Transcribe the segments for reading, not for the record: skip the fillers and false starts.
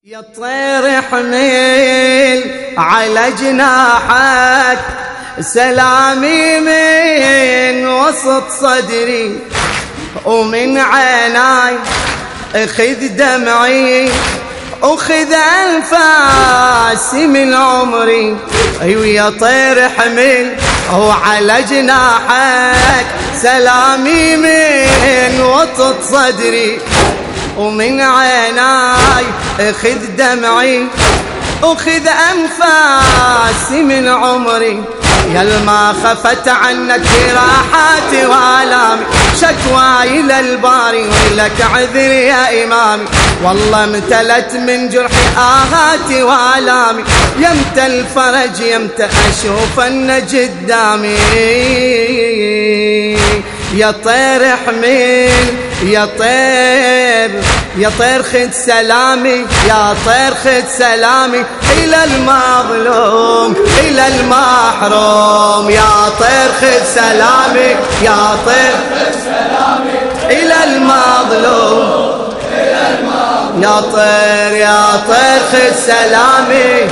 يا طير حميل على جناحك سلامي من وسط صدري ومن عيناي اخذ دمعي اخذ انفاسي من عمري. ايوه يا طير حميل وعلى جناحك سلامي من وسط صدري ومن عيناي اخذ دمعي اخذ انفاسي من عمري. يا ما خفت عنك جراحاتي والامي شكواي الى الباري ولك عذر يا امامي. والله امتلت من جرحي اهاتي والامي يمتى الفرج يمتى اشوف النجد قدامي. يا طير حميل يا طير خذ سلامي يا طير خذ سلامي إلى المظلوم إلى المحروم. يا طير خذ سلامي يا طير خذ سلامي إلى المظلوم يا طير خذ سلامي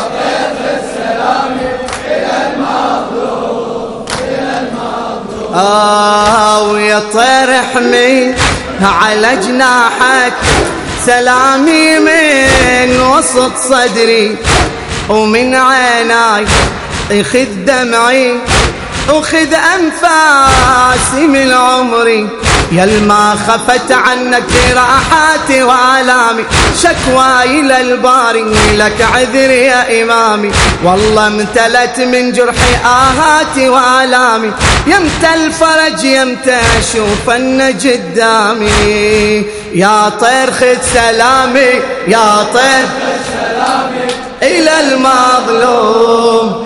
ويا طير حميل على جناحك سلامي من وسط صدري ومن عيناي اخذ دمعي اخذ انفاسي من عمري. يا ما خفت عنك جراحاتي والامي شكواي الى الباري لك عذر يا امامي. والله امتلت من جرحي اهاتي والامي يمتى الفرج يمتى اشوف النجد قدامي. يا طير خذ سلامي يا طير خذ سلامي الى المظلوم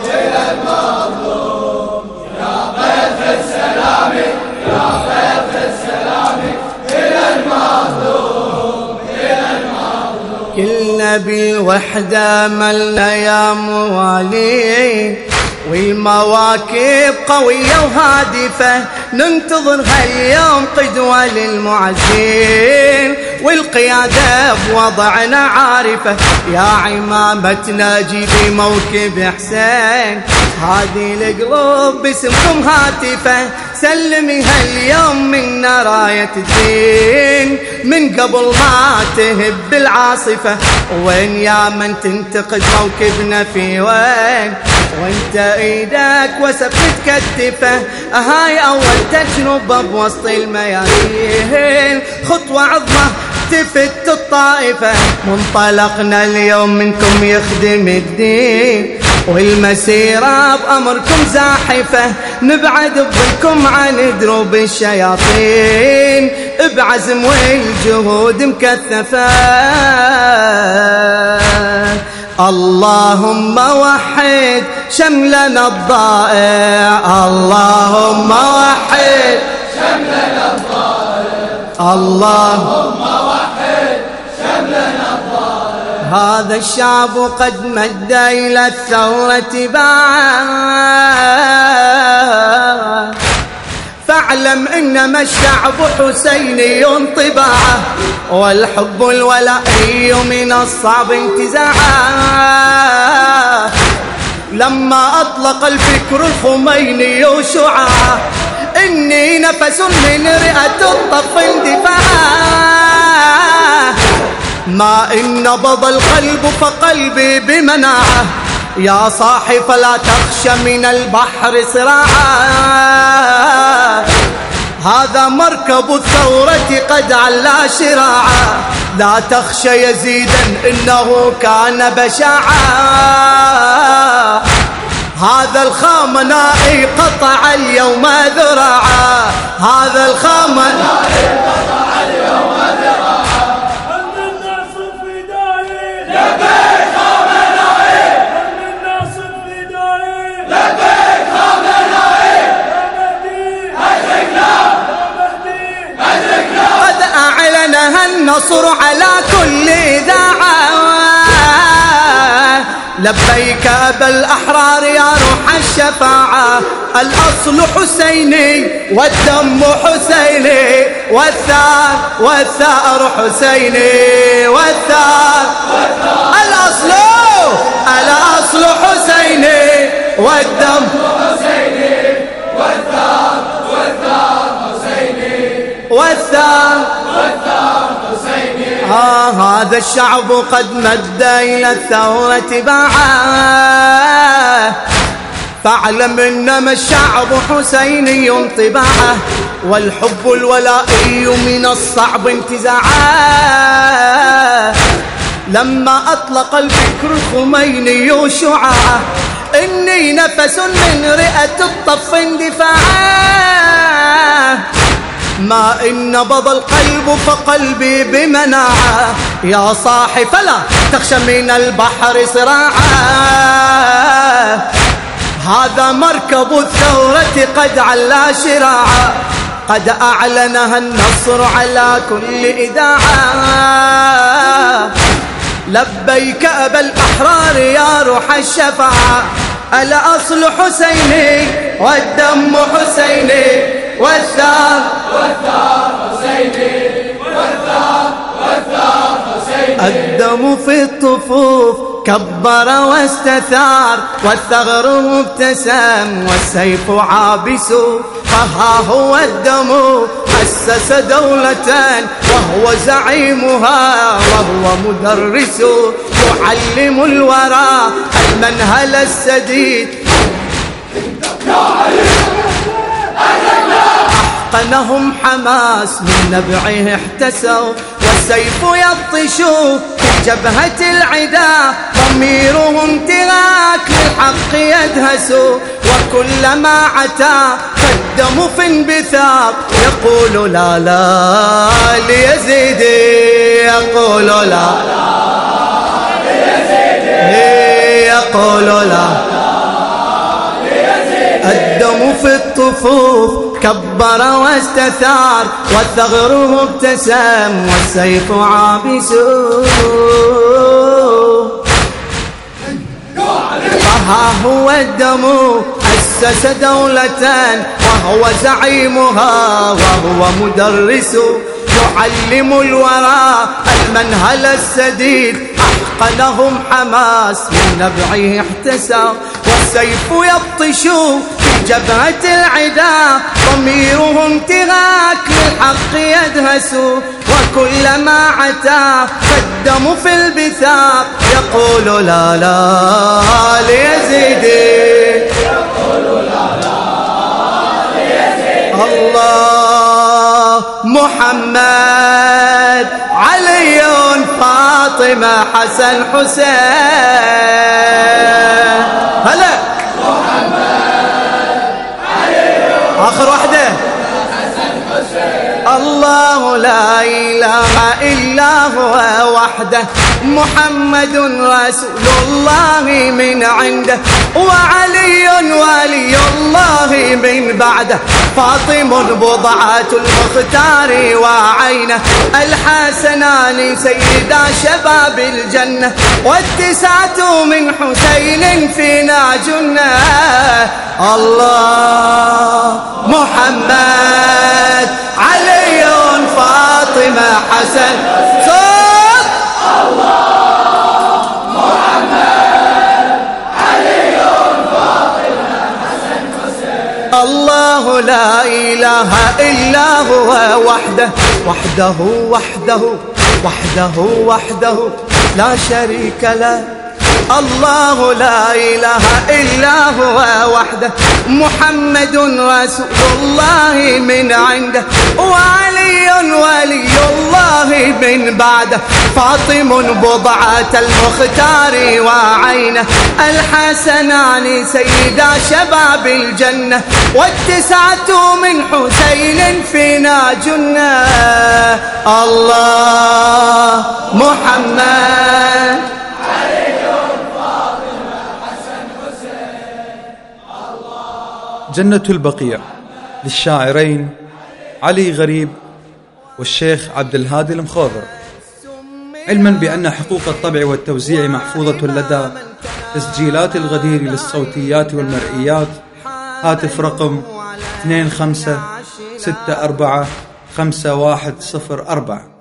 كلنا بالوحدة ملنا يا موالي والمواكب قوية وهادفة ننتظر هاليوم قدوة للمعزين والقيادة بوضعنا عارفة. يا عمامتنا جيبي موكب حسين هذه القلوب باسمكم هاتفة سلمي هاليوم منا راية الدين من قبل ما تهب العاصفة. وين يا من تنتقد موكبنا في وين وانت ايدك وسفت كتفه. هاي اول تجربة بوسط الميادين خطوة عظمى تفت الطائفة. منطلقنا اليوم منكم يخدم الدين والمسيرة بأمركم زاحفة نبعد بظلكم عن دروب الشياطين بعزم والجهود مكثفة. اللهم وحد شملنا الضائع اللهم وحد شملنا الضائع اللهم وحد شملنا الضائع. هذا الشعب قد مد إلى الثورة باعا فاعلم إنما الشعب حسيني طباعه والحب الولائي من الصعب انتزاعه. لما أطلق الفكر الخميني شعاعه إني نفس من رئة الطف اندفاعه. ما إن نبض القلب فقلبي بمناعه يا صاحي فلا تخشى من البحر صراعا. هذا مركب الثورة قد علا شراعا لا تخشى يزيدا إنه كان بشاعا. هذا الخامنائي قطع اليوم ذراعا هذا الخامنائي قطع اليوم ذراعا. أن الناصر فدائي لبيك خامنائي أن الناصر فدائي لبيك خامنائي يا مهدي أدركنا يا مهدي أدركنا. قد أعلنها النصر على كل إذاعة لبيك أبا الأحرار يا روح الشفاعة. الأصل حسيني والدم حسيني والثار حسيني والثار والدم والثار هذا الشعب قد مد إلى الثورة باعه، فاعلم إنما الشعب حسيني طباعه، والحب الولائي من الصعب انتزاعه. لما أطلق الفكر الخميني شعاعه، إني نفس من رئة الطف اندفاعه. ما إن نبض القلب فقلبي بمناعه، يا صاحي فلا تخشى من البحر صراعه. هذا مركب الثورة قد علا شراعه، قد أعلنها النصر على كل إذاعة. لبيك أبا الأحرار يا روح الشفاعة، الأصل حسيني والدم حسيني والثار حسيني والثار حسيني. الدم في الطفوف كبر واستثار، والثغر مبتسم والسيف عابس. فها هو الدم أسس دولة وهو زعيمها وهو مدرس، يعلم الورى المنهل السديد. أحقنهم حماس من نبعه احتسوا، والسيف يبطش في جبهة العدا، ضميرهم تراك للحق يدهس. وكلما عتا فالدم في انبثاق، يقول لا لا ليزيد، يقول لا لا ليزيد، يقول لا. الدم في الطفوف كبر واستثار، والثغر مبتسم والسيف عابس. فها هو الدم أسس دولة وهو زعيمها وهو مدرس، يعلم الورى المنهل السديد. أحقنهم حماس من نبعه احتسى، والسيف يبطش في جبهة العدا، ضميرهم تراك للحق يدهس. وكلما عتا فالدم في البثاق، يقول لا لا ليزيد، يقول لا لا ليزيد. الله محمد علي فاطمة حسن حسين. هلا محمد علي آخر واحدة. الله لا إله إلا هو وحده، محمد رسول الله من عنده، وعلي ولي الله من بعده. فاطم بضعة المختار وعينه، الحسنان سيدا شباب الجنة، والتسعة من حسين فينا جنة. الله محمد علي فاطمة حسن. صوت الله محمد علي فاطمة حسن حسين. الله لا إله إلا هو وحده، وحده وحده وحده وحده لا شريك له. الله لا إله إلا هو وحده، محمد رسول الله من عنده، وعلي ولي الله من بعده. فاطم بضعة المختار وعينه، الحسنان سيدا شباب الجنة، والتسعة من حسين فينا جنة. الله محمد جنة البقيع للشاعرين علي غريب والشيخ عبد الهادي المخوضر. علما بأن حقوق الطبع والتوزيع محفوظة لدى تسجيلات الغدير للصوتيات والمرئيات. هاتف رقم 25645104.